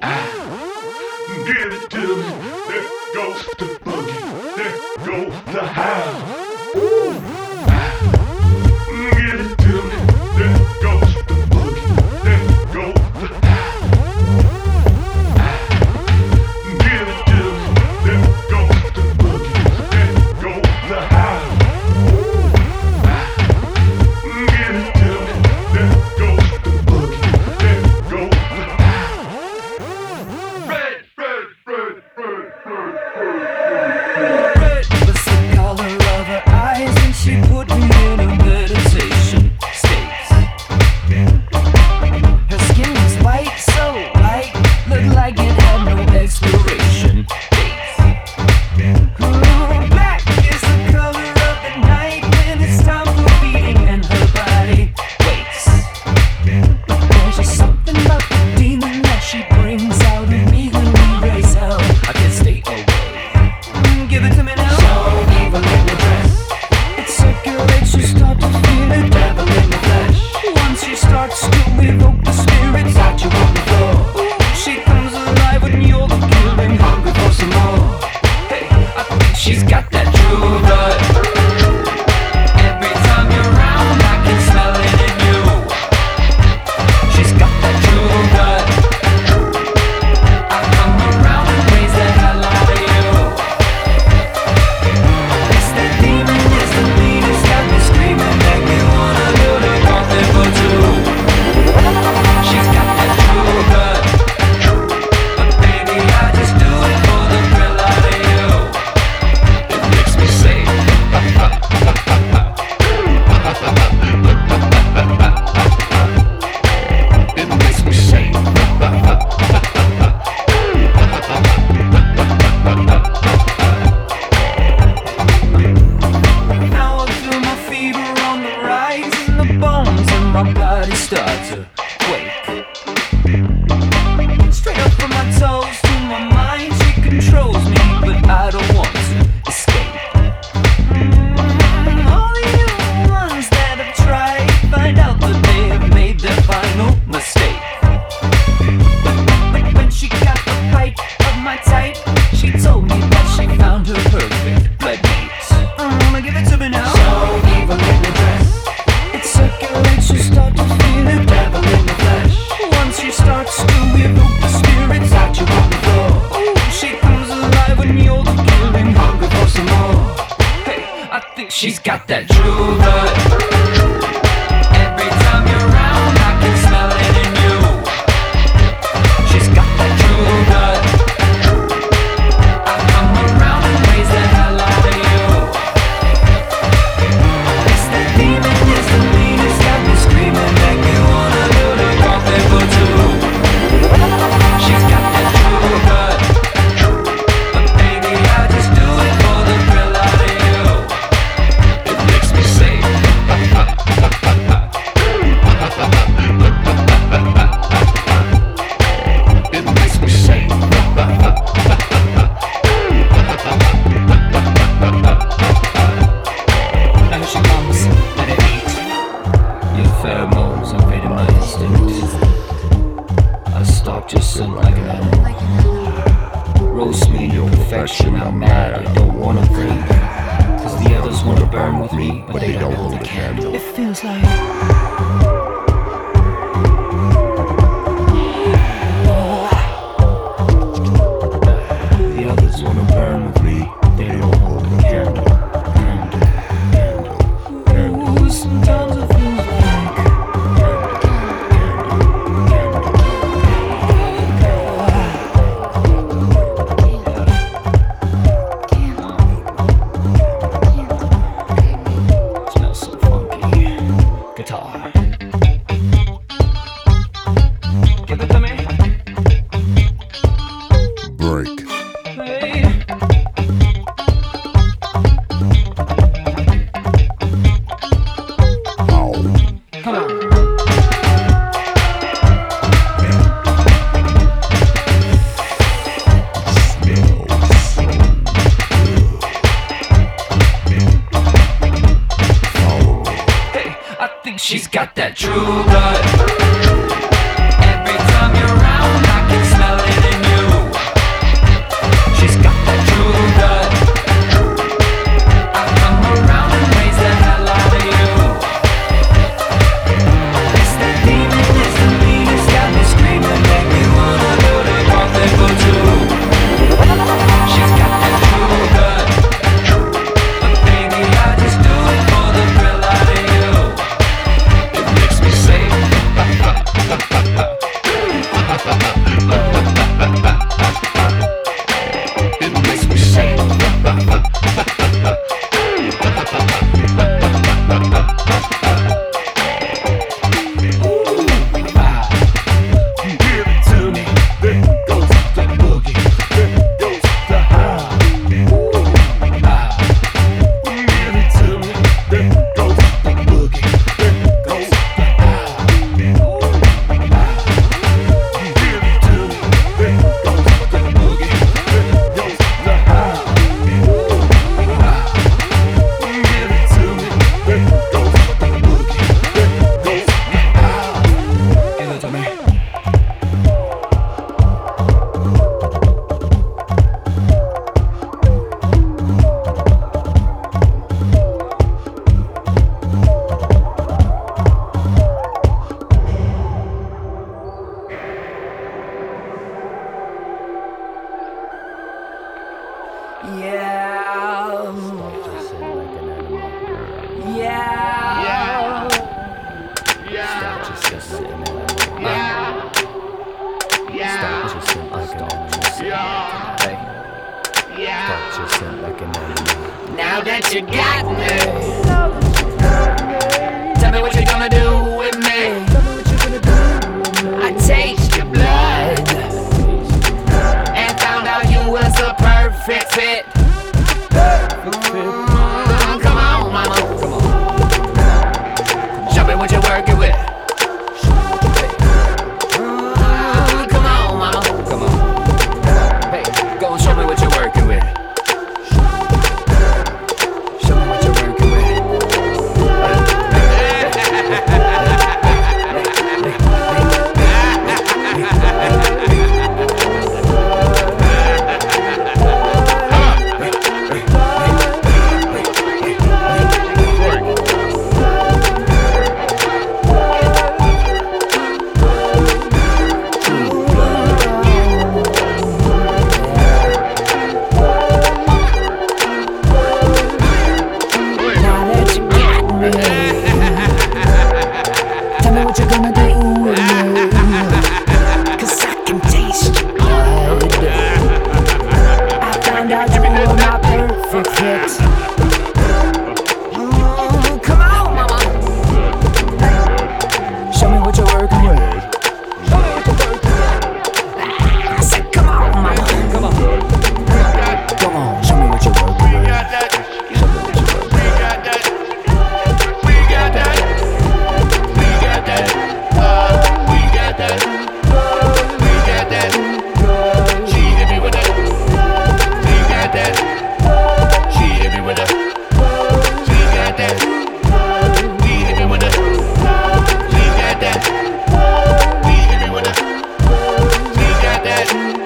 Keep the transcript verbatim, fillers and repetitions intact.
Give it to me. There goes the boogie. There goes the house. Give it to me. There goes the boogie. There goes the house. Give it to me. There goes the boogie. There goes the house. Give it to me. There goes the boogie. There goes the house. Red, red, red, red, red, red. Red was the color of her eyes, and she put me in a meditation state. Her skin was white, so white, looked like it had no expiration date. Ooh, black is the color of the night when it's time for beating and her body waits. But there's just something about the demon that she brings out of me when we raise hell. I can't stay away. Mm, give it to me now. So evil in the dress. It circulates, you start to feel it. Devil in the flesh. Once she starts to evoke the spirits out you on the floor. Ooh, she comes alive when you're the killing, hungry for some more. Hey, I think she's got that true blood. Every time you're around, I can smell it in you. She's got that true blood. I come around and raise the hell out of you. It's that demon, it's the lead, it's got me screaming, make me wanna do the nothing for two. She's got that true blood, but baby I just do it for the thrill out of you. It makes me say, it makes me say. Now I feel my fever on the rise, and the bones in my body start to quake. Straight up from my toes to my mind, she controls me, but I don't want to escape. Mm, all the young ones that have tried find out that they have made their final mistake. But when she got the bite of my type, she told me that she found her perfect blood mate. Mm, give it to me now. So evil in the dress. It circulates, you start to feel it. Devil in the flesh. Once she starts to evoke the spirits out you on the floor. Ooh, she comes alive when you're the killing, hungry for some more. Hey, I think she's got that true blood. Every time you're around, I can smell it in you. She's got that true blood. I come around and raise the hell out of you. It's that demon, it's the lead, it's got me screaming, make me wanna do the nothing for two. She's got that true blood, but baby I just do it for the thrill out of you. It makes me say, it makes me say. Now here she comes at an eight. Your pheromones invaded my instinct. I stalked your scent like an animal. Roast me in your perfection, I'm mad, I don't wanna think. Cause the others wanna burn with me, but they don't hold a candle. It feels like the others wanna burn with me, they don't hold a candle. Candle, candle, candle. Ooh, sometimes it feels like smells so funky. Guitar. Give it to me. Break. Hey. Ow. Come on. Hey, I think she's got that true blood. Every time you're around, I can smell it It makes me shake. Give it to me. There goes the boogie. There goes the high. Give it to me. There goes the boogie. There goes the high. Give it to me. There goes the boogie. There goes the high. Give it to me. There goes the boogie. There goes the high. Give it to me. Yeah. Yeah. Yeah. Stop just sitting there. Yeah. Yeah. Stop just sitting like an animal. Yeah. Hey, Yeah. stop just sitting like an animal. Now that you got me, tell me what you're gonna do with me. I taste your blood and found out you was a perfect fit. Mm, come on, mama. Show me what you're working with. Mm, come on, mama. Come on. Hey, go and show me what you're working with. Show me what you're working with. Now that you got me, tell me what you're gonna do with me. 'Cause I can taste your blood. I found out you were my perfect fit. Mm, come on, mama. Show me what you're working with. Show me what you're working with. I said, come on, mama. Come on. Come on, show me what you're working with. Show me what you're working with. We got that. We got that. We got that. Uh, we got that. We got that. She hit me with that. We got that. She hit me with that. She got that. We hit me with that. She got that. We hit me with that. She got that.